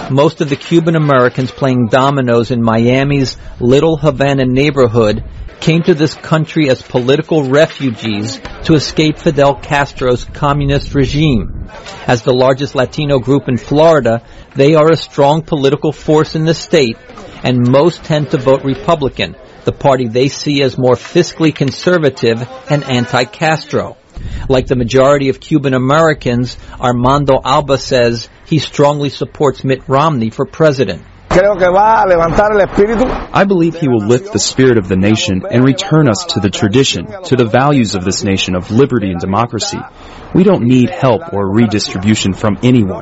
Most of the Cuban Americans playing dominoes in Miami's Little Havana neighborhood came to this country as political refugees to escape Fidel Castro's communist regime. As the largest Latino group in Florida, they are a strong political force in the state, and most tend to vote Republican, the party they see as more fiscally conservative and anti-Castro. Like the majority of Cuban Americans, Armando Alba says he strongly supports Mitt Romney for president. I believe he will lift the spirit of the nation and return us to the tradition, to the values of this nation of liberty and democracy. We don't need help or redistribution from anyone.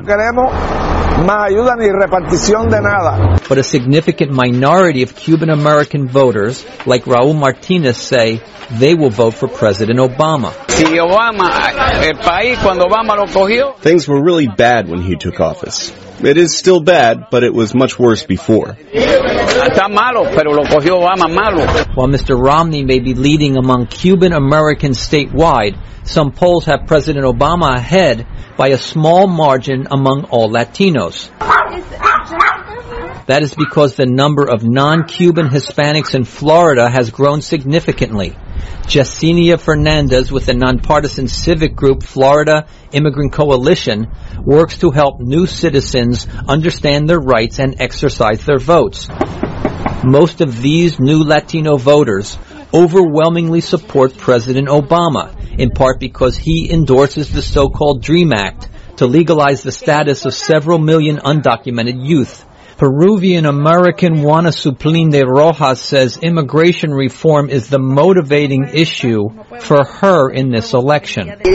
But a significant minority of Cuban American voters, like Raul Martinez, say they will vote for President Obama. Things were really bad when he took office. It is still bad, but it was much worse before. While Mr. Romney may be leading among Cuban Americans statewide, some polls have President Obama ahead by a small margin among all Latinos. That is because the number of non-Cuban Hispanics in Florida has grown significantly. Yesenia Fernandez with the nonpartisan civic group Florida Immigrant Coalition works to help new citizens understand their rights and exercise their votes. Most of these new Latino voters overwhelmingly support President Obama, in part because he endorses the so-called DREAM Act to legalize the status of several million undocumented youth. Peruvian-American Juana Suplin de Rojas says immigration reform is the motivating issue for her in this election. So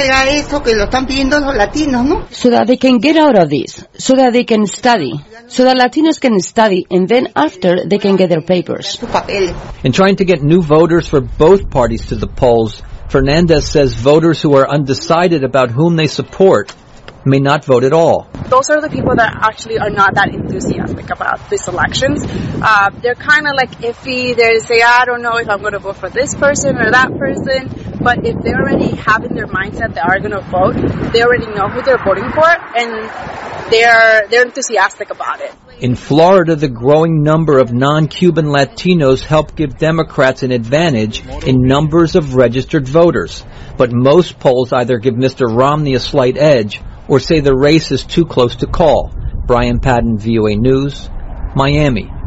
that they can get out of this, so that they can study, so that Latinos can study, and then after they can get their papers. In trying to get new voters for both parties to the polls, Fernandez says voters who are undecided about whom they support may not vote at all. Those are the people that actually are not that enthusiastic about these elections. They're kind of like iffy. They say, I don't know if I'm going to vote for this person or that person. But if they already have in their mindset they are going to vote, they already know who they're voting for, and they're enthusiastic about it. In Florida, the growing number of non-Cuban Latinos help give Democrats an advantage in numbers of registered voters. But most polls either give Mr. Romney a slight edge or say the race is too close to call. Brian Padden, VOA News, Miami.